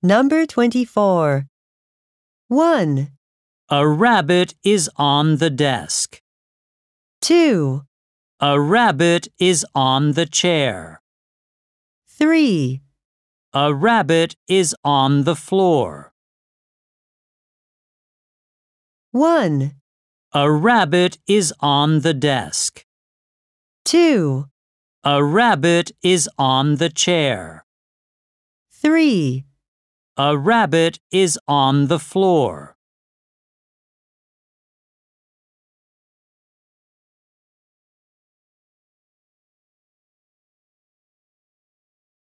Number 24. 1, A rabbit is on the desk. 2, A rabbit is on the chair. 3, A rabbit is on the floor. 1, A rabbit is on the desk. 2, A rabbit is on the chair. 3. A rabbit is on the floor.